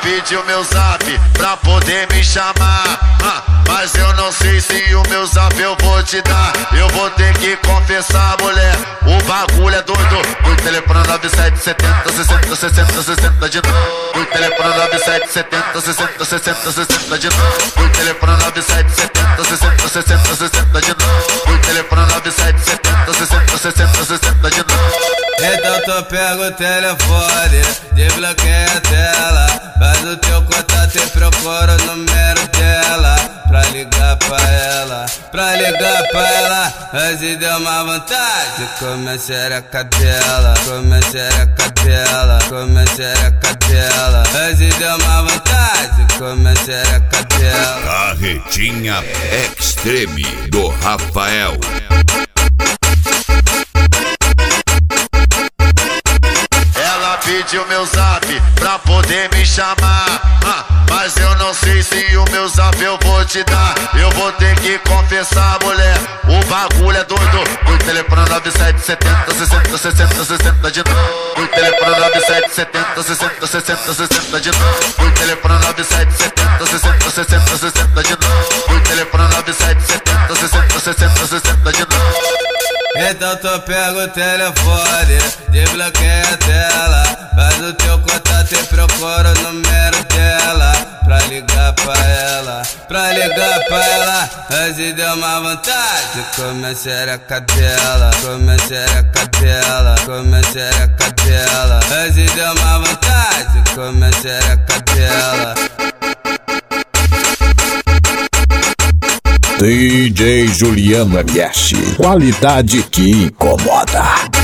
pediu meu zap pra poder me chamar, mas eu não sei se o meu zap eu vou te dar. Eu vou ter que confessar, mulher, o bagulho é doido. O telefone 9770 60 60 60 de novo. O telefone 9770 60 60 60 de novo. O telefone 9770 60 60 60 de novo. O telefone 9770 60 60 60 de novo. Então tu pega o telefone, desbloqueia a tela, faz o teu contato e procura o número dela, pra ligar pra ela, mas e deu uma vontade, come a xereca dela, mas e deu uma vontade, come a xereca dela. Carretinha Extreme do Rafael. Pediu meu zap pra poder me chamar, mas eu não sei se o meu zap eu vou te dar. Eu vou ter que confessar, mulher, o bagulho é doido. O telefone 9770 60 60 60 de novo. O telefone 9770 60 60 60 de novo. O telefone 9770 60 60 60 de novo. O telefone 9770 60 60 60 de novo. Então tu pega o telefone, desbloqueia a tela, faz o teu contato e procura o número dela, pra ligar pra ela, mas e deu uma vontade, come a xereca dela, mas e deu uma vontade, come a xereca dela. DJ Juliano MS, qualidade que incomoda.